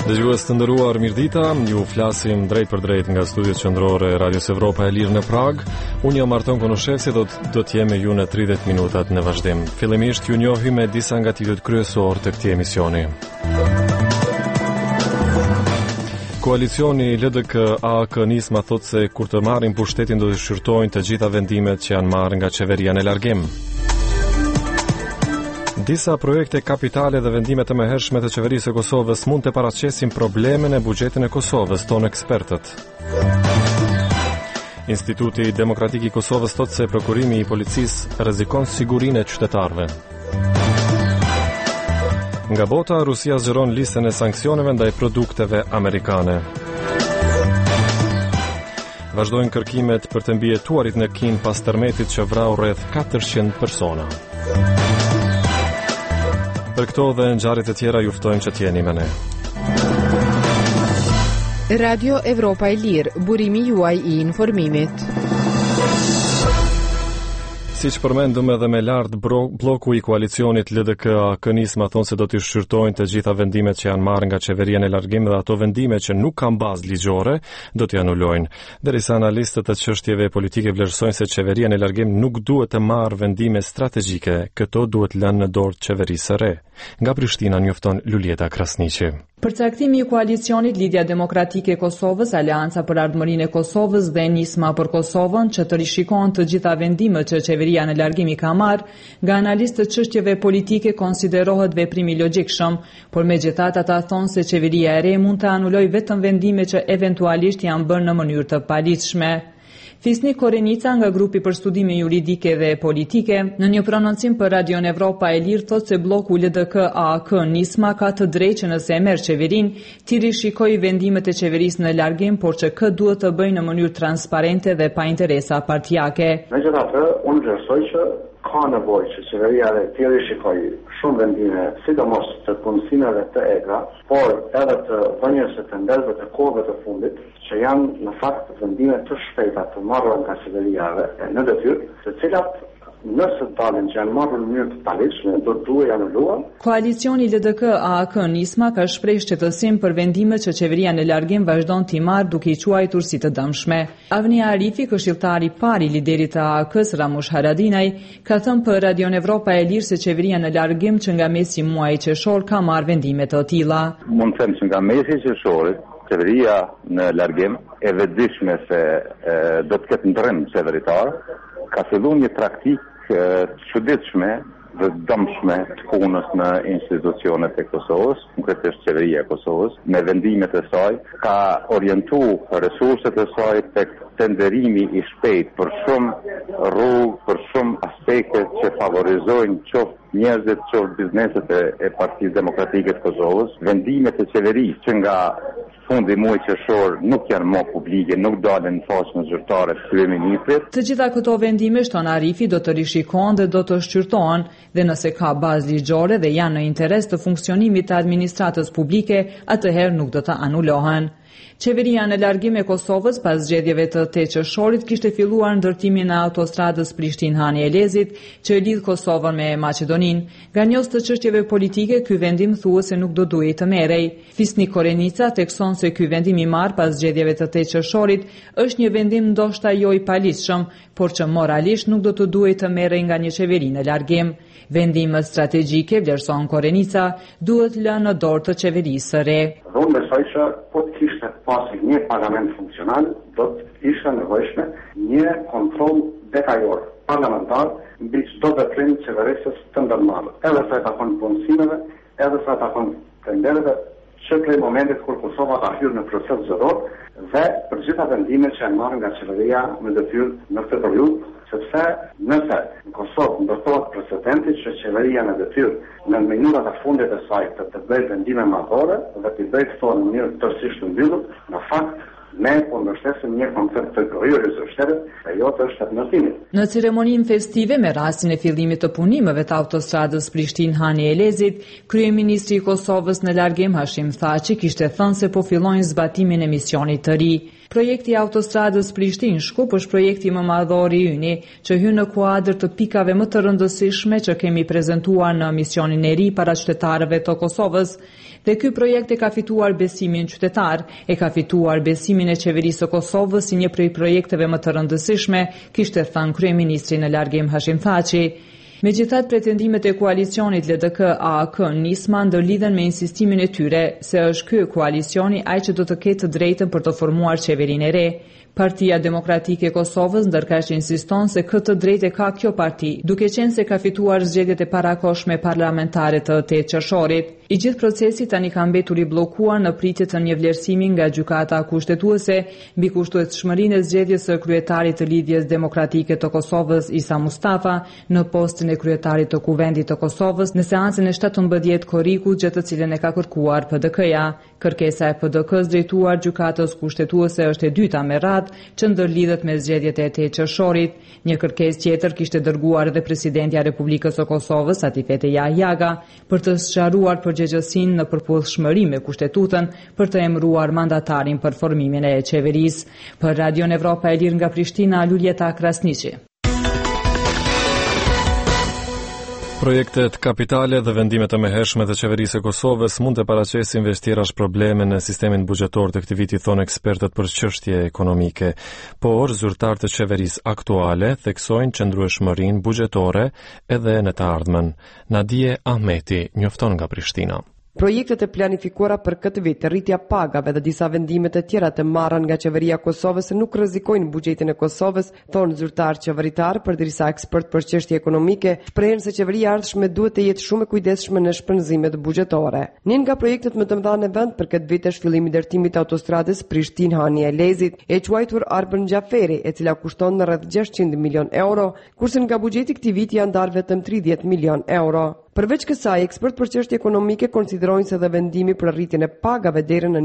Dëgjues të nderuar, mirëdita, ju flasim drejt për drejt nga studiet qendrore e Radios Evropa e Lirë në Prag. Unë jam Arton Konoshevci dhe do të jem me ju në 30 minutat në vazhdim. Fillimisht ju njohim me disa nga titujt kryesor të këtij emisioni. Koalicioni LDK-AAK Nisma thotë se kur të marrin pushtetin do të shqyrtojnë të gjitha vendimet që janë marrë nga qeveria në largim. Disa projekte kapitale dhe vendime të mëhershme të qeverisë së Kosovës mund të paraqesin probleme në buxhetin e Kosovës, tonë ekspertët. Instituti Demokratik i Kosovës thotë se prokurimi i policisë rrezikon sigurinë e qytetarëve. Nga bota, Rusia zgjeron listën e sanksioneve ndaj produkteve amerikane. Vazhdojnë kërkimet për të mbijetuarit në Kinë pas tërmetit që vrau rreth 400 persona. Për këto dhe ngjarjet e tjera ju ftojmë që t'jeni me ne. Radio Evropa e Lirë, burimi juaj i informimit. Siç përmendëm edhe me lart, bloku i koalicionit LDK-AAK Nisma thonë se do të shqyrtojnë të gjitha vendimet që janë marrë nga qeveria në largim dhe ato vendime që nuk kanë bazë ligjore do t'i anulojnë. Derisa analistët e çështjeve politike vlerësojnë se qeveria në largim nuk duhet të marrë vendime strategjike, këto duhet lënë në dorë të qeverisë së re. Nga Prishtina njofton Lulieta Krasniqi. Përcaktimi i koalicionit Lidhja Demokratike e Kosovës, Aleanca për Ardhmërinë e Kosovës dhe Nisma për Kosovën që të rishikojnë të gjitha vendimet që qeveria në largim i ka marrë, nga analistët çështjeve politike konsiderohet veprim i logjikshëm, por megjithatë ata thonë se qeveria e re mund të anulojë vetëm vendime që eventualisht janë bërë në mënyrë të paligjshme. Fisnik Korenica nga grupi për studime juridike dhe politike, në një prononcim për Radion Evropa e Lirë thotë se bloku LDK-AAK Nisma ka të drejtë që nëse e merr qeverinë, t'i rishikojë vendimet e qeverisë në largim, por që këtë duhet të bëjë në mënyrë transparente dhe pa interesa partijake. Megjithatë, unë vlerësoj që ka nevojë që qeveria të rishikojë shumë vendime, sidomos të punësimeve të egra, por edhe të vënies të ndelëve të kohëve të fundit, që janë në fakt vendime të shpejta të marrura nga qeveria në detyrë, të cilat nëse dalin që janë marrë në mënyrë të paligjshme, do duhet anuluar. Koalicioni LDK-AAK Nisma ka shprehë shqetësim për vendimet që qeveria në largim vazhdon t'i marrë duke i quajtur si të dëmshme. Avnia Arifi, këshilltari i parë i liderit të AAK-s Ramush Haradinaj, ka thënë për Radion Evropa e Lirë se qeveria në largim që nga mesi muajit qershor ka marrë vendime të tilla. Mund të them që nga mesi qershorit qeveria në largim e vetëdijshme se do të ketë ndërrim qeveritar, ka filluar një praktikë të çuditshme dhe dëmshme të punës në institucionet e Kosovës, konkretisht qeveria e Kosovës, me vendimet e saj, ka orientuar resurset e saj tek tenderimi i shpejt për shumë rrugë, për shumë aspekte që favorizojnë qoftë njerëzit, qoftë bizneset e Partisë Demokratike të Kosovës, vendimet e qeverisë që nga fundi muaj qershor nuk janë më publike, nuk dalin në faqen zyrtare të kryeministrit. Të gjitha këto vendime, shton Arifi, do të rishikohen dhe do të shqyrtohen, dhe nëse ka bazë ligjore dhe janë në interes të funksionimit të administratës publike, atëherë nuk do të anulohen. Qeveria në largim e Kosovës pas zgjedhjeve të 8 qershorit kishte filluar ndërtimin e autostradës Prishtinë-Hani Elezit që e lidh Kosovën me Maqedoninë. Nga njohës të çështjeve politike, ky vendim thuhet se nuk do duhej të merrej. Fisnik Korenica thekson se ky vendim i marrë pas zgjedhjeve të 8 qershorit është një vendim ndoshta jo i paligjshëm, por që moralisht nuk do të duhej të merrej nga një qeveri në largim. Vendimet strategjike, vlerëson Korenica, duhet lënë në dorë të qeverisë së re. Unë besoj që po të kishte pasi një parlament funksional, do të ishte nevojshme një kontroll detajor parlamentar mbi çdo veprim qeverisës të ndërmarrë, edhe sa i takon punësimeve, edhe sa i takon tenderave, që prej momentit kur Kosova ka hyrë në proces zëror dhe për gjitha vendimet që janë marrë nga qeveria në detyrë në këtë periudhë, sepse nëse në Kosovë ndërtohet precedenti që qeveria në detyrë në minutat e fundit e saj të bëjë vendime madhore dhe të bëjë këto në mënyrë tërësisht të mbyllur, në fakt ne po mbështesim një koncept të kryerisë së shtetit, e jo të shtetërtimit. Në ceremoninë festive me rastin e fillimit të punimeve të autostradës Prishtinë-Hani Elezit, kryeministri i Kosovës në largim Hashim Thaçi kishte thënë se po fillojnë zbatimin e misionit të ri. Projekti i autostradës Prishtinë-Shkup është projekti më madhor i yni, që hyn në kuadër të pikave më të rëndësishme që kemi prezantuar në misionin e ri para qytetarëve të Kosovës. Dhe ky projekt e ka fituar besimin qytetar, e ka fituar besimin e qeverisë së Kosovës si një prej projekteve më të rëndësishme, kishte thënë kryeministri në largim Hashim Thaçi. Megjithatë, pretendimet e koalicionit LDK-AAK nisma ndërlidhen me insistimin e tyre se është ky koalicioni ai që do të ketë të drejtën për të formuar qeverinë e re. Partia Demokratike e Kosovës ndërkaq insiston se këtë drejtë ka kjo parti, duke qenë se ka fituar zgjedhjet e parakohshme parlamentare të 8 qershorit. I gjithë procesi tani ka mbetur I bllokuar në pritje të një vlerësimi nga gjykata kushtetuese mbi kushtueshmërinë e zgjedhjes së kryetarit të Lidhjes Demokratike të Kosovës Isa Mustafa në postin e kryetarit të Kuvendit të Kosovës në seancën e 17 korrikut, gjë të cilën e ka kërkuar PDK-ja. Kërkesa e PDK-s drejtuar gjykatës kushtetuese është e dyta me radhë që ndërlidhet me zgjedhjet e 8 qershorit. Një kërkesë tjetër kishte dërguar edhe presidentja e Republikës së Kosovës Atifete Jahjaga për të sqaruar përgjegjësinë në përputhshmëri me kushtetutën për të emëruar mandatarin për formimin e qeverisë. Për Radio Evropa e Lirë nga Prishtina, Luljeta Krasniqi. Projektet kapitale dhe vendimet e mëhershme të qeverisë së Kosovës mund të paraqesin vështirash probleme në sistemin buxhetor të këtij viti, thonë ekspertët për çështje ekonomike. Por zyrtarët e qeverisë aktuale theksojnë qëndrueshmërinë buxhetore edhe në të ardhmen. Nadie Ahmeti njofton nga Prishtina. Projektet e planifikuara për këtë vit, rritja pagave dhe disa vendimet e tjera të marra nga qeveria e Kosovës nuk rrezikojnë buxhetin e Kosovës, thonë zyrtar qeveritar, përderisa ekspert për çështje ekonomike shprehen se qeveria e ardhshme duhet të jetë shumë e kujdesshme në shpenzimet buxhetore. Një nga projektet më të mëdha në vend për këtë vit është fillimi I ndërtimit të autostradës Prishtinë-Hania e Lezit, e quajtur Arben Xhaferi, e cila kushton rreth 600 milion euro, kurse nga buxheti I këtij viti janë ndarë vetëm 30 milion euro. Përveç kësaj, ekspert për çështje ekonomike konsiderojnë se dhe vendimi për rritjen e pagave deri në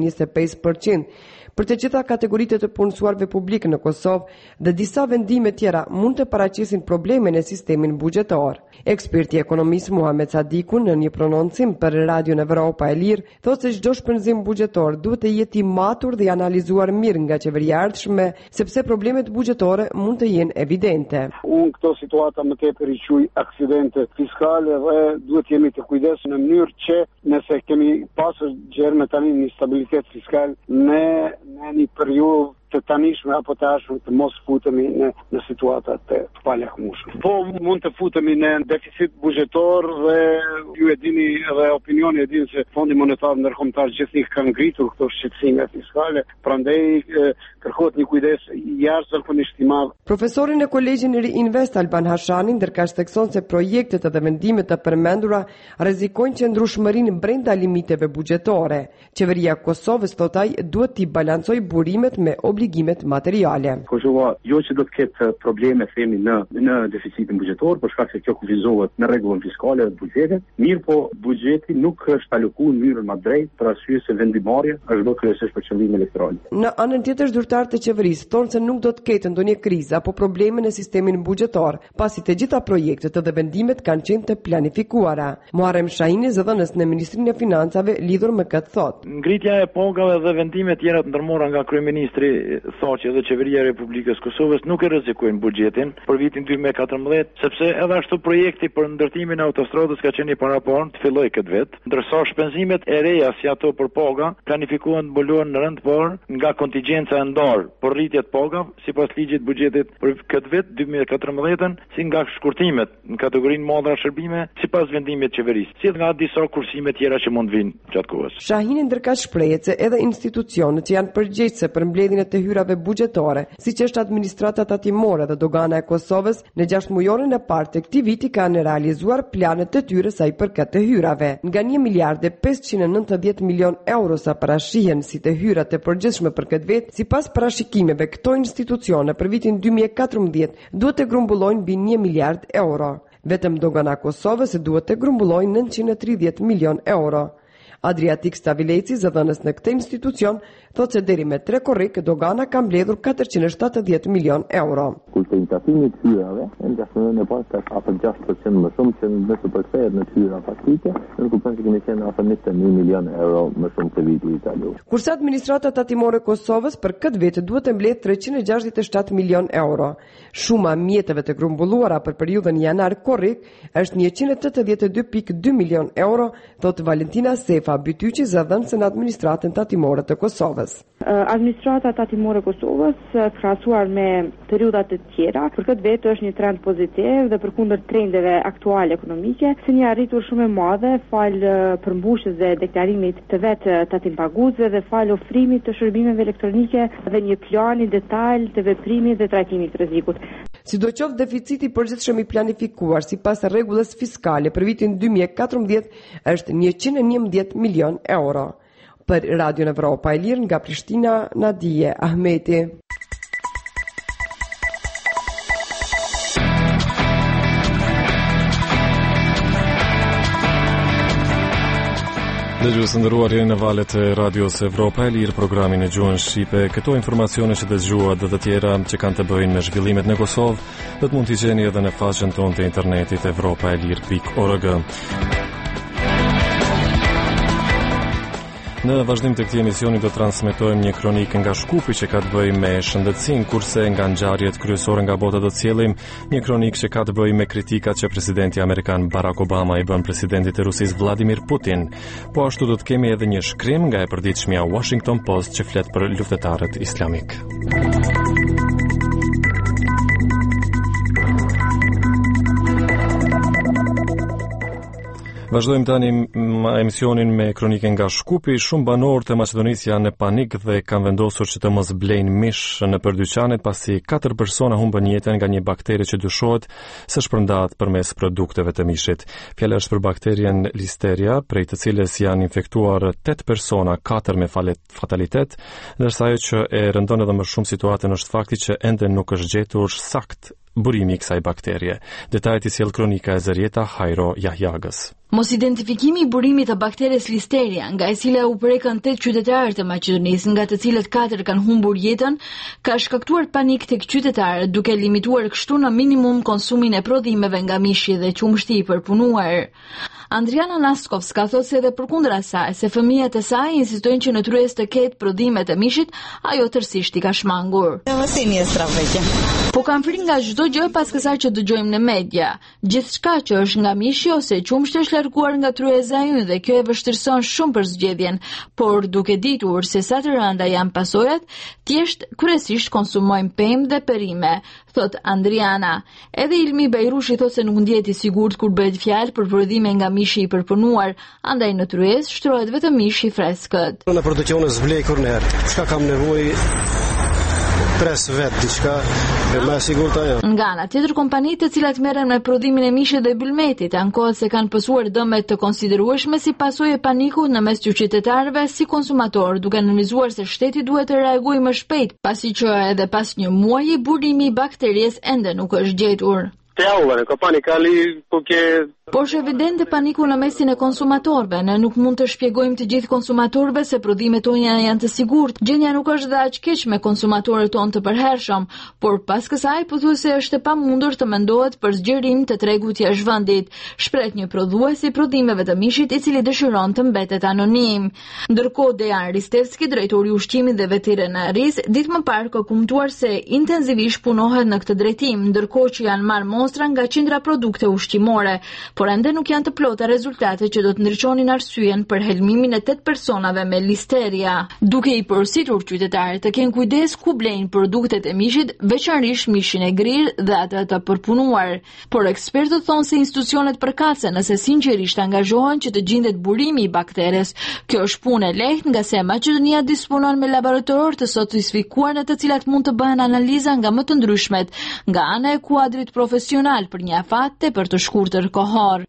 25% për të gjitha kategoritë të punësuarve publik në Kosovë dhe disa vendime tjera mund të paraqesin probleme në sistemin buxhetor. Eksperti ekonomist Muhamet Sadiku në një prononcim për Radio Evropa e Lirë thotë se çdo shpenzim buxhetor duhet të jetë I matur dhe I analizuar mirë nga qeveria e ardhshme, sepse problemet buxhetore mund të jenë evidente. Unë këto situata më tepër I quaj aksidente fiskale dhe duhet jemi të kujdesshëm në mënyrë që nëse kemi pasur gjerme tani një stabilitet fiskal në një periudhë të tanishme apo të ardhshme të mos futemi në situata të palehmueshme. Po mund të futemi në deficit buxhetor dhe ju e dini dhe opinioni e dini se Fondi Monetar Ndërkombëtar gjithnjë ka ngritur këto shqetësime fiskale, prandaj kërkohet një kujdes jashtëzakonisht I madh. Profesori në Kolegjin Reinvest Alban Hashani ndërkaq thekson se projektet dhe vendimet të përmendura rrezikojnë qëndrueshmërinë brenda limiteve buxhetore. Qeveria e Kosovës thotë ai duhet të balancojë burimet me obligimet materiale. Kosova jo që do të ketë probleme themi në deficitin buxhetor, për shkak se kjo kufizohet në rregullën fiskale dhe buxhetit, mirë po buxheti nuk është alokuar në mënyrën më drejtë për arsye se vendimarrja është bërë kryesisht për qëllime elektorale. Në anën tjetër, zyrtarët e qeverisë thonë se nuk do të ketë ndonjë krizë apo probleme në sistemin buxhetor, pasi të gjitha projektet dhe vendimet kanë qenë të planifikuara. Muharrem Shahini, zëdhënës në Ministrinë e Financave, lidhur me këtë thotë. Ngritja e pagave dhe vendimet tjera të ndërmora nga kryeministri thotë që edhe qeveria e Republikës Kosovës nuk e rrezikojnë buxhetin për vitin 2014, sepse edhe ashtu projekti për ndërtimin e autostradës ka qenë I paraparë të fillojë këtë vit, ndërsa shpenzimet e reja si ato për paga planifikohen të mbulohen në rënd parë nga kontingjenca e ndarë për rritje të pagave sipas ligjit buxhetit për këtë vit 2014, si nga shkurtimet në kategorinë madhra shërbime sipas vendimit të qeverisë, si nga disa kursime tjera që mund vinë gjatë kohës. Shahini ndërkaq shprehet se edhe institucionet që janë përgjegjëse për mbledhjen e të hyrave buxhetore, siç është administrata tatimore dhe dogana e Kosovës, në 6 mujorin e parë të këtij viti kanë realizuar planet të tyre sa I përket të hyrave. Nga 1 miliard e 590 milion euro sa parashihen si të hyra të përgjithshme për këtë vit, sipas parashikimeve këto institucione për vitin 2014 duhet të grumbullojnë mbi 1 miliard euro. Vetëm dogana e Kosovës duhet të grumbullojnë 930 milion euro. Adriatik Stavileci, zëdhënës në këtë institucion, thotë se deri me 3 korrik dogana ka mbledhur 470 milion euro. Kushtetimi i hyrave nga në pas apo 6% më shumë se nëse përkthehet në hyra faktike, në kupton se kemi qenë afër 21 milion euro më shumë se viti i kaluar. Kurse administrata tatimore e Kosovës për këtë vit duhet të mbledh 367 milion euro. Shuma mjeteve të grumbulluara për periudhën janar-korrik është 182.2 milion euro, thotë Valentina Sefa, bytyqi zëdhënëse në administratën tatimore të Kosovës. Administrata tatimore e Kosovës, krahasuar me periudhat e tjera, për këtë vit është një trend pozitiv dhe përkundër trendeve aktuale ekonomike, si një arritur shumë e madhe fal përmbushjes dhe deklarimit të vetë tatimpaguesve dhe fal ofrimit të shërbimeve elektronike dhe një plani detaj të veprimit dhe trajtimit të rrezikut. Sidoqoftë, deficiti përgjithshëm i planifikuar sipas rregullës fiskale për vitin 2014 është 111 milion euro. Për Radio Evropa e Lirë nga Prishtina, Nadije Ahmeti. Dëgjues nderuar, jeni në valët e Radios Evropa e Lirë, programin e gjuhën shqipe. Këto informacione që dëgjuat dhe të tjera që kanë të bëjnë me zhvillimet në Kosovë, do të mund t'i gjeni edhe në faqen tonë të internetit evropaelir.org. Në vazhdim të këtij emisioni do transmetojmë një kronikë nga Shkupi që ka të bëjë me shëndetësinë, kurse nga ngjarjet kryesore nga bota do të sjellim një kronikë që ka të bëjë me kritikat që presidenti amerikan Barack Obama i bën presidentit të Rusisë Vladimir Putin. Po ashtu do të kemi edhe një shkrim nga e përditshmja Washington Post që flet për luftëtarët islamik. Vazhdojmë tani emisionin me kronikën nga Shkupi. Shumë banorë të Maqedonisë janë në panik dhe kanë vendosur që të mos blejnë mish nëpër dyqanet pasi 4 persona humbën jetën nga një bakteri që dyshohet se shpërndahet përmes produkteve të mishit. Fjala është për bakterien Listeria, prej të cilës janë infektuar 8 persona, 4 me fatalitet, ndërsa ajo që e rëndon edhe më shumë situatën është fakti që ende nuk është gjetur sakt burimi i kësaj bakterie. Detajet i sjell kronika e Zërieta Hajro Jahjagës. Mos identifikimi i burimit të bakteres Listeria, nga e cila u prekën 8 qytetarë të Maqedonisë, nga të cilët 4 kanë humbur jetën, ka shkaktuar panik tek qytetarët, duke limituar kështu në minimum konsumin e prodhimeve nga mishi dhe qumshti i përpunuar. Andriana Naskovska thotë se edhe përkundër asaj, se fëmijët e saj insistojnë që në tryezë të ketë prodhimet e mishit, ajo tërësisht i ka shmangur. Po kam frikë nga çdo gjë pas kësaj që dëgjojmë në media. Gjithçka që është nga mishi ose qumshti është larguar nga tryeza e ynë dhe kjo e vështirëson shumë për zgjedhjen, por duke ditur se sa të rënda janë pasojat, thjesht kryesisht konsumojmë pemë dhe perime, thot Andriana. Edhe Ilmi Bajrushi thotë se nuk ndihet i sigurt kur bëhet fjalë për prodhime nga mishi i përpunuar, andaj në tryezë shtrohet vetëm mishi i freskët. Në produksione zblej kurrë. Çka kam nevojë pres vet diçka e më sigurt ajo. Nga ana tjetër, kompanitë të cilat merren me prodhimin e mishit dhe ylmetit ankohet se kanë pësuar dëme të konsiderueshme si pasojë e panikut në mes të qytetarëve si konsumator, duke nënvizuar se shteti duhet të reagojë më shpejt, pasi që edhe pas një muaji burimi i bakterisë ende nuk është gjetur. Po është evidente paniku në mesin e konsumatorëve. Ne nuk mund të shpjegojmë të gjithë konsumatorëve se prodhimet tona janë të sigurt. Gjendja nuk është dhe aq keq me konsumatorët tonë të përhershëm, por pas kësaj pothuajse është e pamundur të mendohet për zgjerim të tregut jashtë vendit, shpreh një prodhues i prodhimeve të mishit i cili dëshiron të mbetet anonim. Ndërkohë Dejan Ristevski, drejtori i ushqimit dhe veterinarisë, ditë më parë ka kumtuar se intensivisht punohet në këtë drejtim, ndërkohë që janë marrë mostra nga qendra produkte ushqimore, por ende nuk janë të plota rezultate që do të ndriçonin arsyeën për helmimin e 8 personave me listeria. Duke i porositur qytetarët të kenë kujdes ku blejnë produktet e mishit, veçanërisht mishin e grirë dhe atë të përpunuar. Por ekspertët thonë se institucionet përkatëse nëse sinqerisht angazhohen që të gjendet burimi i bakteres. Kjo është punë e lehtë nga se Maqedonia disponon me laboratorë të sofistifikuar në të cilat mund të bëhen analiza nga më të ndryshmet, nga ana e kuadrit profesional racional për një afat për të shkurtër kohor.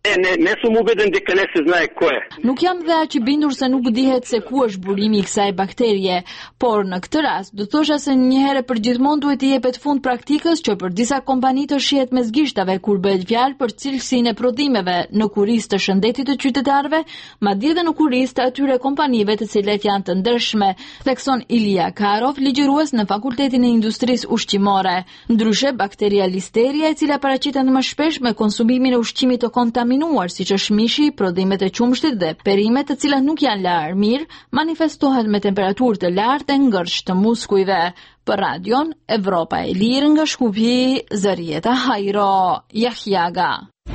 Nuk jam dhe aq i bindur se nuk dihet se ku është burimi i kësaj bakterie, por në këtë rast do thosha se një herë për gjithmonë duhet i jepet fund praktikës që për disa kompani të shihet mes gishtave kur bëhet fjalë për cilësinë e prodhimeve në kurisë të shëndetit të qytetarëve, madje edhe në kurisë të atyre kompanive të cilet janë të ndershme, thekson Ilija Karov, ligjërues në Fakultetin e Industrisë Ushqimore. Ndryshe, bakteria Listeria, e cila paraqitet më shpesh me konsumimin e ushqimit të kontaminuar, siç është mishi, prodhimet e qumshtit dhe perimet të cilat nuk janë larë mirë, manifestohet me temperaturë të lartë e ngërsh të muskujve. Për radion, Evropa e Lirë nga Shkupi, Zarieta Hajro, Jahjaga.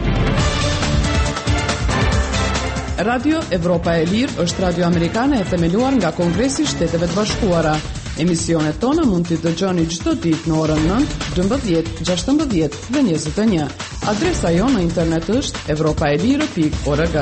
Radio Evropa e Lirë është radio amerikane e themeluar nga Kongresi i Shteteve të Bashkuara. Emisionet tona mund t'i dëgjoni çdo ditë në orën 9, 12, 16 dhe 21. Adresa jonë në internet është europaelire.org.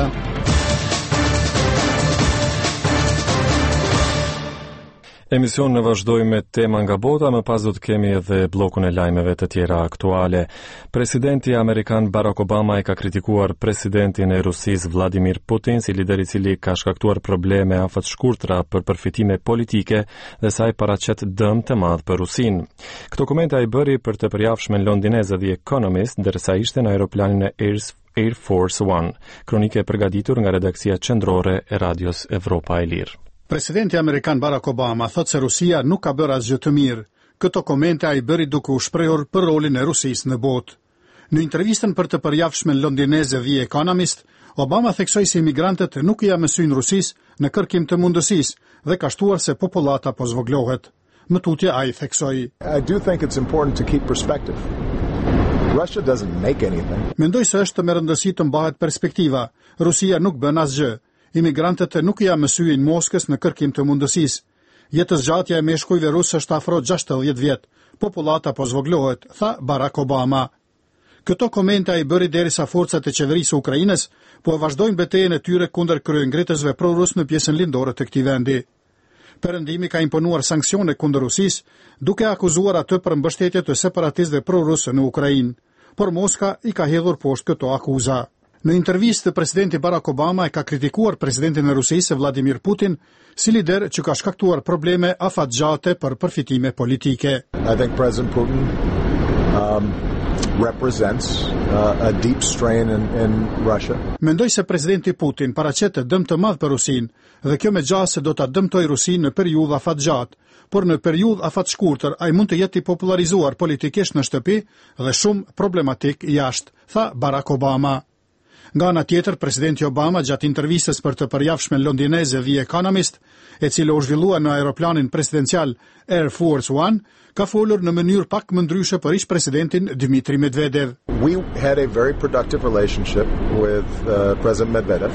Emision në vazhdoj me tema nga bota, më pas do të kemi edhe blokun e lajmeve të tjera aktuale. Presidenti Amerikan Barack Obama e ka kritikuar presidentin e Rusisë Vladimir Putin si lider i cili ka shkaktuar probleme afatshkurtra për përfitime politike dhe sa i paraqet dëm të madh për Rusinë. Këto komente ai bëri për të përjavshmen londineze The Economist, ndërsa ishte në aeroplanin e Air Force One. Kronike e përgatitur nga redaksia qendrore e radios Evropa e Lirë. Presidenti Amerikan Barack Obama thot se Rusia nuk ka bërë asgjë të mirë. Këto komente ai bëri duke u shprehur për rolin e Rusisë në botë. Në intervistën për të përjavshmen londineze The Economist, Obama theksoi se imigrantët nuk ia mësojnë Rusisë në kërkim të mundësisë dhe ka shtuar se popullata po zvoglohet. Më tutje ai theksoi: I do think it's important to keep perspective. Russia doesn't make anything. Mendoj se është me rëndësi të mbahet perspektiva. Rusia nuk bën asgjë. Imigrantët nuk ia mësojnë Moskës në kërkim të mundësisë. Jetëzgjatja e meshkujve rusë është afro 60 vjet. Popullata po zvoglohet, tha Barack Obama. Këto komente ai bëri derisa forcat e qeverisë së Ukrainës po vazhdojnë betejën e tyre kundër kryengritësve pro-rus në pjesën lindore të këtij vendi. Perëndimi ka imponuar sanksione kundër Rusisë, duke akuzuar atë për mbështetje të separatistëve pro-rusë në Ukrainë, por Moska i ka hedhur poshtë këto akuza. Në intervistë, presidenti Barack Obama e ka kritikuar presidentin e Rusisë Vladimir Putin si lider që ka shkaktuar probleme afatgjate për përfitime politike. I think President Putin represents a deep strain in Russia. Mendoj se presidenti Putin paraqet dëm të madh për Rusinë dhe kjo me gjasë do ta dëmtojë Rusinë në periudhë afatgjat, por në periudhë afatshkurtër ai mund të jetë i popularizuar politikisht në shtëpi dhe shumë problematik jashtë, tha Barack Obama. Nga ana tjetër, presidenti Obama gjatë intervistës për të përjavshmen londineze The Economist, e cila u zhvillua në aeroplanin presidencial Air Force One, ka folur në mënyrë pak më ndryshe për ish presidentin Dmitry Medvedev. We had a very productive relationship with President Medvedev.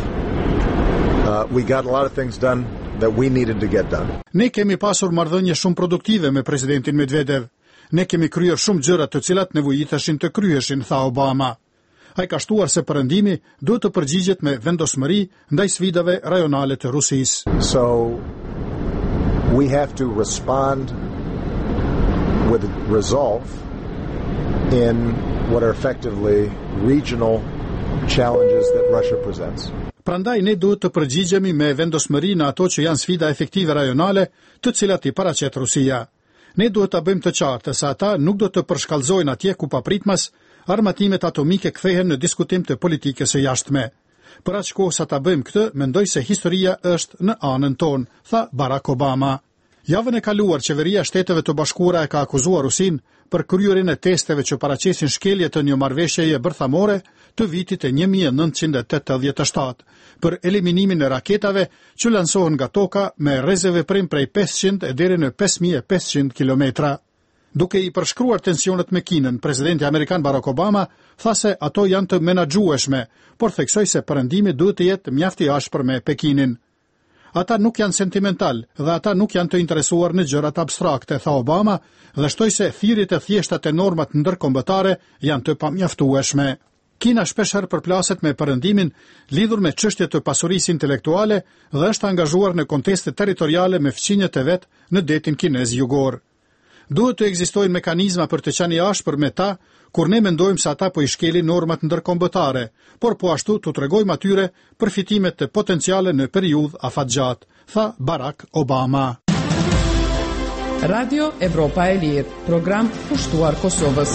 We got a lot of things done that we needed to get done. Ne kemi pasur marrëdhënie shumë produktive me presidentin Medvedev. Ne kemi kryer shumë gjëra të cilat nevojiteshin të kryheshin, tha Obama. Ai ka shtuar se perëndimi duhet të përgjigjet me vendosmëri ndaj sfidave rajonale të Rusisë. So we have to respond with resolve in what are effectively regional challenges that Russia presents. Prandaj ne duhet të përgjigjemi me vendosmëri në ato që janë sfida efektive rajonale, të cilat i paraqet Rusia. Ne duhet ta bëjmë të qartë se ata nuk do të përshkallëzojnë atje ku papritmas armatimet atomike kthehen në diskutim të politikës së jashtme. Për aq kohë sa ta bëjmë këtë, mendoj se historia është në anën tonë, tha Barack Obama. Javën e kaluar, qeveria e Shteteve të Bashkuara e ka akuzuar Rusinë për kryerjen e testeve që paraqesin shkelje të një marrëveshjeje bërthamore të vitit e 1987 për eliminimin e raketave që lansohen nga toka me rrezeveprim prej 500 deri në 5500 kilometra. Duke i përshkruar tensionet me Kinën, presidenti amerikan Barack Obama tha se ato janë të menaxhueshme, por theksoi se perëndimi duhet të jetë mjaft i ashpër me Pekinin. Ata nuk janë sentimental dhe ata nuk janë të interesuar në gjërat abstrakte, tha Obama, dhe shtoi se thirrjet e thjeshta të normat ndërkombëtare janë të pamjaftueshme. Kina shpeshherë përplaset me perëndimin lidhur me çështje të pasurisë intelektuale dhe është angazhuar në konteste territoriale me fqinjet e vet në detin kinez jugor. Duhet të ekzistojnë mekanizma për të qenë i ashpër me ta, kur ne mendojmë se ata po i shkelin normat ndërkombëtare, por po ashtu t'u tregojmë atyre përfitimet të potenciale në periudhë afatgjatë, tha Barack Obama. Radio Evropa e Lirë, program pushtuar Kosovës.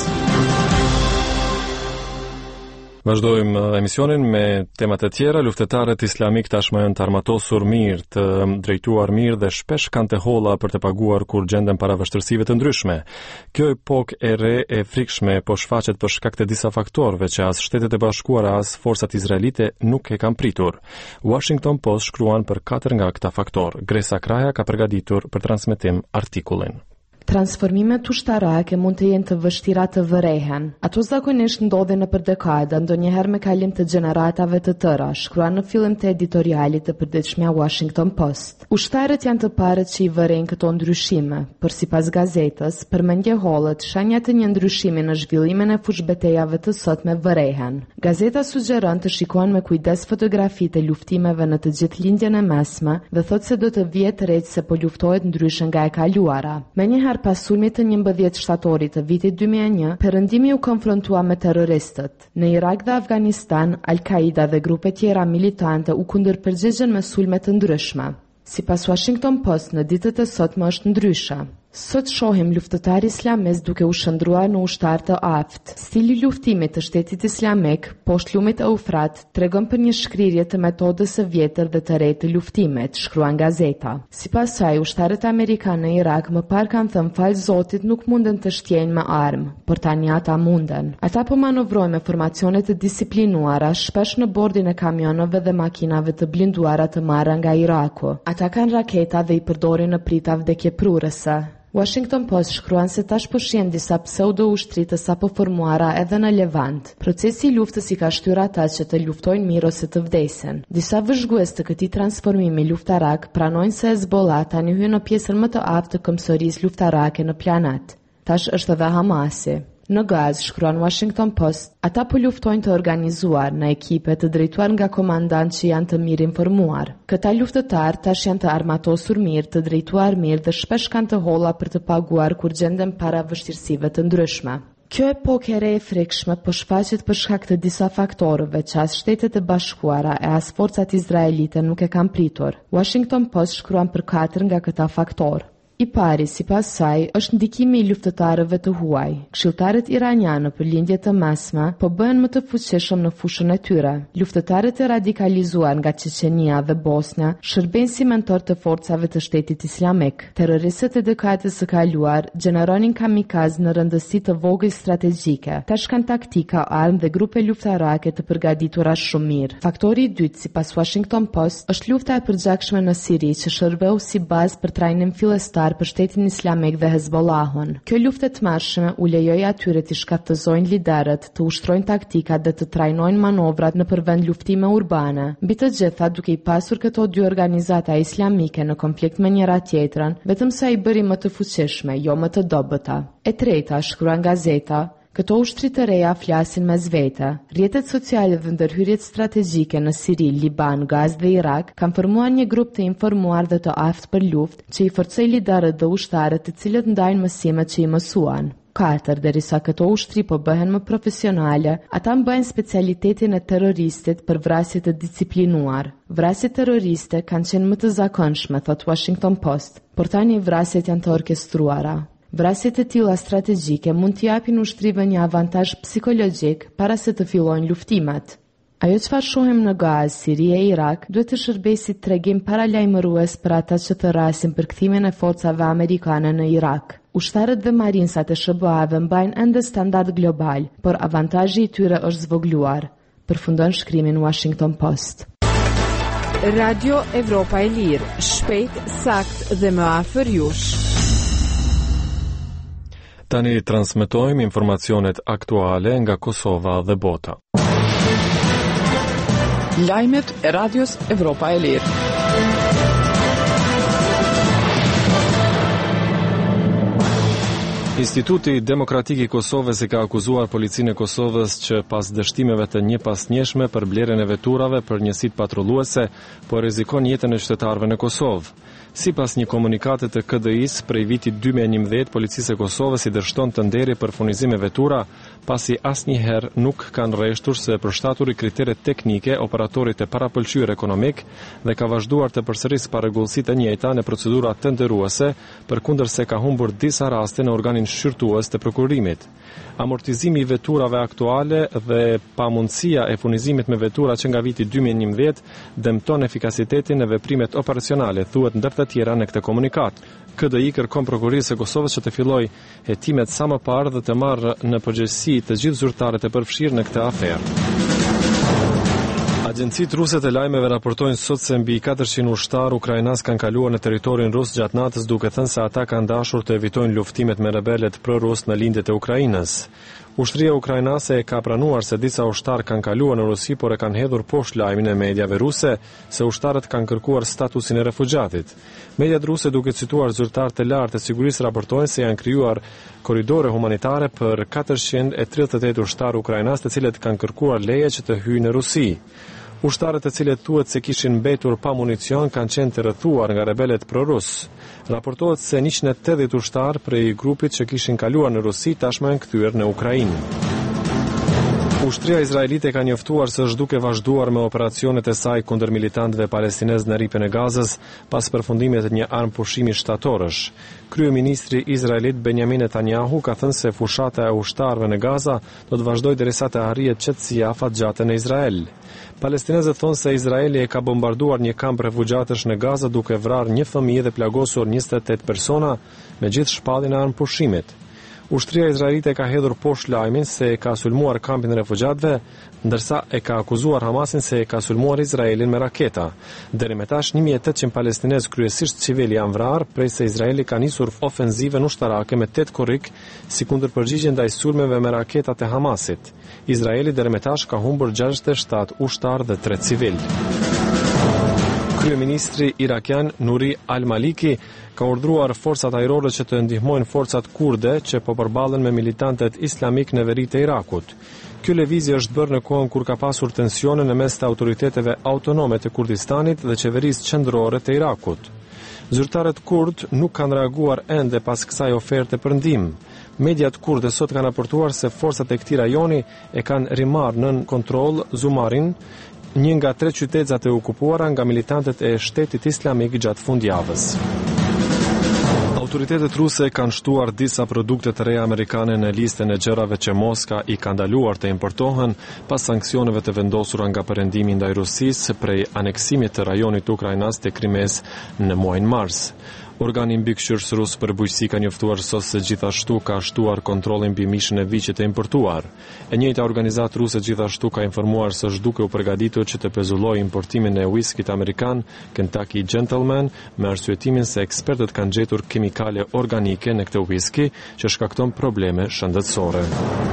Vazhdojmë emisionin me temat e tjera. Luftetarët islamik tashmë janë të armatosur mirë, të drejtuar mirë dhe shpesh kanë të holla për të paguar kur gjenden para vështirësive të ndryshme. Kjo epokë e re e frikshme po shfaqet për shkak të disa faktorëve që as Shtetet e Bashkuara as forcat izraelite nuk e kanë pritur. Washington Post shkruan për 4 nga këta faktorë. Gresa Kraja ka përgatitur për transmetim artikullin. Transformimet ushtarake mund të jenë të vështira të vërehen. Ato zakonisht ndodhin nëpër dekada, ndonjëherë me kalim të gjeneratave të tëra, shkruan në fillim të editorialit të përditshmja Washington Post. Ushtarët janë të parët që i vërejnë këto ndryshime, por sipas gazetës, përmendje hollët, shenjat të një ndryshimi në zhvillimin e fushbetejave të sotme vërehen. Gazeta sugjeron të shikohen me kujdes fotografitë e luftimeve në të gjithë lindjen e mesme dhe thotë se do të vihet rreth se po luftohet ndryshe nga e kaluara. Menjëherë pas sulmit të 11 shtatorit të vitit 2001, Perëndimi u konfrontua me terroristët. Në Irak dhe Afganistan, Al-Qaida dhe grupe tjera militante u kundërpërgjigjen me sulme të ndryshme. Sipas Washington Post, në ditët e sotme është ndryshe. Sot shohim luftëtar islamist duke u shndruar në ushtar të aftë. Stili luftimit të Shtetit Islamik poshtë lumit Eufrat tregon për një shkrirje të metodës së vjetër dhe të re të luftimit, shkruan gazeta. Sipas saj, ushtarët amerikanë në Irak më parë kanë thënë fal Zotit nuk munden të shtjejnë me armë, por tani ata munden. Ata po manovrojnë me formacione të disiplinuara, shpesh në bordin e kamioneve dhe makinave të blinduara të marra nga Iraku. Ata kanë raketa dhe i përdorin në prita vdekjeprurëse. Washington Post shkruan se tash po shihen disa pseudo-ushtri të sapo formuara edhe në Levant. Procesi i luftës i ka shtyr ata që të luftojnë mirë ose të vdesin. Disa vëzhgues të këtij transformimi luftarak pranojnë se Hezbollah tani hyn në pjesën më të aftë të këmbësorisë luftarake në planet. Tash është edhe Hamasi. Në Gazë, shkruan Washington Post, ata po luftojnë të organizuar në ekipe të drejtuar nga komandantë që janë të mirë informuar. Këta luftëtarë tash janë të armatosur mirë, të drejtuar mirë dhe shpesh kanë të holla për të paguar kur gjenden para vështirësive të ndryshme. Kjo epokë e re e frikshme po shfaqet për shkak të disa faktorëve që as Shtetet e Bashkuara e as forcat izraelite nuk e kanë pritur. Washington Post shkruan për 4 nga këta faktorë. I pari, sipas saj, është ndikimi i luftëtarëve të huaj. Këshilltarët iranianë për lindje të mesme po bëhen më të fuqishëm në fushën e tyre. Luftëtarët e radikalizuar nga Çeçenia dhe Bosnia shërbejnë si mentor të forcave të Shtetit Islamik. Terroristët e dekadës së kaluar gjeneronin kamikaz në rëndësi të vogël strategjike. Tash kanë taktika, armë dhe grupe luftarake të përgatitura shumë mirë. Faktori i dytë, sipas Washington Post, është lufta e përgjakshme në Siri që shërbeu si bazë për trajnim fillestar për Shtetin Islamik dhe Hezbollahun. Kjo luftë e tmerrshme u lejoi atyre të shkatëzojnë liderët, të ushtrojnë taktikat dhe të trajnojnë manovrat në përvend luftime urbane. Mbi të gjitha, duke i pasur këto dy organizata islamike në konflikt me njëra tjetrën, vetëm sa i bëri më të fuqishme, jo më të dobëta. E treta, shkruan gazeta, këto ushtri të reja flasin mes vete. Rrjetet sociale dhe ndërhyrjet strategjike në Siri, Liban, Gazë dhe Irak kanë formuar një grup të informuar dhe të aftë për luftë që i forcoi liderët dhe ushtarët të cilët ndajnë mësimet që i mësuan. 4. Derisa këto ushtri po bëhen më profesionale, ata mbajnë specialitetin e terroristit për vrasje të disiplinuar. Vrasjet terroriste kanë qenë më të zakonshme, thot Washington Post, por tani vrasjet janë të orkestruara. Vrasjet e tilla strategjike mund t'i japin ushtrive një avantazh psikologjik para se të fillojnë luftimet. Ajo çfarë shohim në Gazë, Siri e Irak duhet të shërbejë si tregim paralajmërues për ata që të rrasin për kthimin e forcave amerikane në Irak. Ushtarët dhe marinsat e SBA-ve mbajnë ende standard global, por avantazhi i tyre është zvogluar, përfundon shkrimin Washington Post. Radio Evropa e Lirë, shpejt, sakt dhe më afër jush. Tani transmetojmë informacionet aktuale nga Kosova dhe bota. Lajmet e Radios Evropa e Lirë. Instituti Demokratik i Kosovës i ka akuzuar policinë e Kosovës që pas dështimeve të njëpasnjeshme për blerjen e veturave për njësitë patrulluese, po rrezikon jetën e qytetarëve në Kosovë. Sipas një komunikate të KDI-s prej vitit 2011, Policisë e Kosovës i dërshton të nderi për furnizim me vetura, pasi asnjëherë nuk kanë rreshtur se përshtaturi kriteret teknike operatorit e parapëlqyer ekonomik dhe ka vazhduar të përsërisë parregullsitë e njëjta në procedura tenderuese, përkundërse ka humbur disa raste në organin shqyrtues të prokurimit. Amortizimi i veturave aktuale dhe pamundësia e furnizimit me vetura që nga viti 2011 dëmton efikasitetin e veprimet operacionale, thuhet ndër të tjera në këtë komunikat. KDI kërkon prokurisë së Kosovës që të fillojë hetimet sa më parë dhe të marrë në përgjegjësi të gjithë zyrtarët e përfshirë në këtë aferë. Agjencitë ruse të lajmeve raportojnë sot se mbi 400 ushtarë ukrainas kanë kaluar në territorin rus gjatë natës, duke thënë se ata kanë dashur të evitojnë luftimet me rebelët pro-rus në lindjet e Ukrainës. Ushtria ukrainase e ka pranuar se disa ushtarë kanë kaluar në Rusi, por e kanë hedhur poshtë lajmin e mediave ruse se ushtarët kanë kërkuar statusin e refugjatit. Mediat ruse, duke cituar zyrtar të lartë të sigurisë, raportojnë se janë krijuar korridore humanitare për 438 ushtarë ukrainas, të cilët kanë kërkuar leje që të hyjnë në Rusi. Ushtarët të cilët thuhet se kishin mbetur pa municion kanë qenë të rrethuar nga rebelët pro-rus. Raportohet se 180 ushtarë prej grupit që kishin kaluar në Rusi tashmë janë kthyer në Ukrainë. Ushtria izraelite ka njoftuar se është duke vazhduar me operacionet e saj kundër militantëve palestinezë në rripën e Gazës pas përfundimit të një armë pushimi shtatorësh. Kryeministri izraelit Benjamin Netanyahu ka thënë se fushata e ushtarëve në Gaza do të vazhdojë derisa të arrijë qetësia afatgjate në Izrael. Palestinezët thonë se Izraeli e ka bombarduar një kamp refugjatësh në Gaza duke vrarë një fëmijë dhe plagosur 28 persona me gjithë shpallin e armë pushimit. Ushtria izraelite ka hedhur poshtë lajmin se e ka sulmuar kampin e refugjatëve, ndërsa e ka akuzuar Hamasin se e ka sulmuar Izraelin me raketa. Deri më tash 1800 palestinezë, kryesisht civil, janë vrarë prej se Izraeli ka nisur ofenzivën ushtarake me 8 korrik si kundërpërgjigje ndaj sulmeve me raketat e Hamasit. Izraeli deri më tash ka humbur 67 ushtarë dhe 3 civil. Kryeministri irakian Nuri al-Maliki ka urdhëruar forcat ajrore që të ndihmojnë forcat kurde që po përballen me militantët islamik në veri të Irakut. Ky lëvizje është bërë në kohën kur ka pasur tensione në mes të autoriteteve autonome të Kurdistanit dhe qeverisë qendrore të Irakut. Zyrtarët kurd nuk kanë reaguar ende pas kësaj oferte për ndihmë. Mediat kurde sot kanë raportuar se forcat e këtij rajoni e kanë rimarrë nën kontroll Zumarin, një nga 3 qytetet e okupuara nga militantët e Shtetit Islamik gjatë fundjavës. Autoritetet ruse kanë shtuar disa produkte të reja amerikane në listën e gjërave që Moska i ka ndaluar të importohen pas sanksioneve të vendosura nga perëndimi ndaj Rusisë prej aneksimit të rajonit ukrainas të Krimes në muajin mars. Organi mbikëqyrës rus për bujqësi ka njoftuar sot se gjithashtu ka shtuar kontrollin mbi mishin e viçit e importuar. E njëjta organizatë ruse gjithashtu ka informuar se është duke u përgatitur që të pezullojë importimin e whiskit amerikan Kentucky Gentleman me arsyetimin se ekspertët kanë gjetur kimikale organike në këtë whisky që shkakton probleme shëndetësore.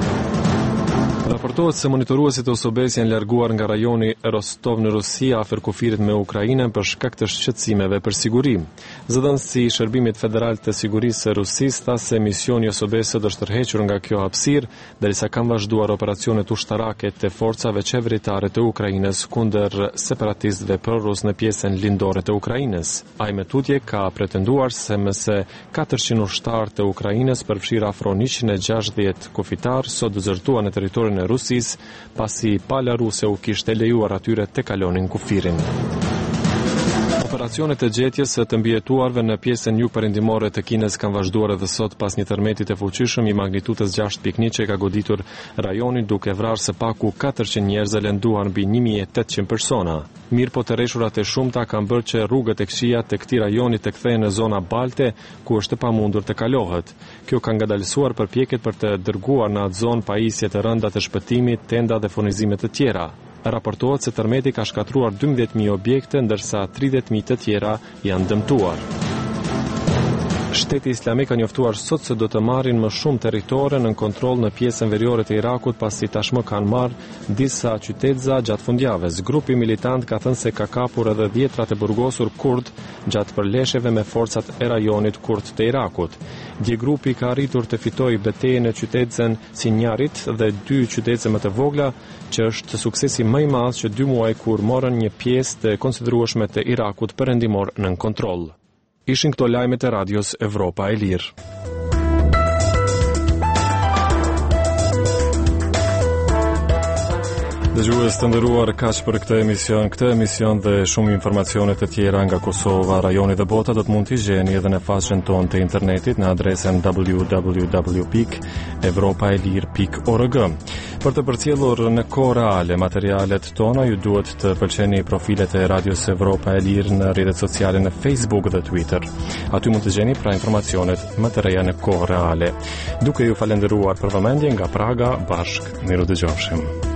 Raportohet se monitoruesit OSBE janë larguar nga rajoni Rostov në Rusi afër kufirit me Ukrainën për shkak të shqetësimeve për siguri. Zëdhënësi i Shërbimit Federal të Sigurisë së Rusisë tha se misioni i OSBE-s do të tërhequr nga kjo hapësirë derisa kanë vazhduar operacionet ushtarake të forcave qeveritare të Ukrainës kundër separatistëve pro-rus në pjesën lindore të Ukrainës. Ai me tutje ka pretenduar se më se 400 ushtarë të Ukrainës, përfshirë afro 160 kufitar, sot dëzërtuan në territorin e Rusisë, pasi pala ruse u kishte lejuar atyre të kalonin kufirin. Operacionet e gjetjes të mbijetuarve në pjesën jugperëndimore të Kinës kanë vazhduar edhe sot pas një tërmeti të fuqishëm i magnitudës 6.1 që ka goditur rajonin duke vrarë së paku 400 njerëz dhe lënduar mbi 1800 persona. Mirë po të rreshurat e shumta kanë bërë që rrugët e këqija të këtij rajoni të kthehen në zona balte ku është e pamundur të kalohet. Kjo ka ngadalësuar përpjekjet për të dërguar në atë zonë pajisje të rënda të shpëtimit, tenda dhe furnizime të tjera. Raportohet se tërmeti ka shkatruar 12.000 objekte, ndërsa 30.000 të tjera janë dëmtuar. Shteti Islamik ka njoftuar sot se do të marrin më shumë territore në kontroll në pjesën veriore të Irakut pasi tashmë kanë marrë disa qytetza gjatë fundjavës. Grupi militant ka thënë se ka kapur edhe 10 të burgosur kurd gjatë përleshjeve me forcat e rajonit kurd të Irakut. Dje grupi ka arritur të fitojë betejën në qytetin Sinjarit dhe 2 qytete më të vogla, që është suksesi më i madh që 2 muaj kur morën një pjesë të konsiderueshme të Irakut perëndimor nën kontroll. Ishin këto lajmet e radios Evropa e Lirë. Dëgjues të nderuar, kaq për këtë emision dhe shumë informacione të tjera nga Kosova, rajoni dhe bota do të mund t'i gjeni edhe në faqen tonë të internetit në adresen www.evropaelir.org. Për të përcjellur në kohë reale materialet tona, ju duhet të pëlqeni profilet e Radios Evropa e Lirë në rrjetet sociale në Facebook dhe Twitter. Aty mund të gjeni pra informacionet më të reja në kohë reale. Duke ju falenderuar për vëmendje nga Praga, bashk miru dëgjofshim.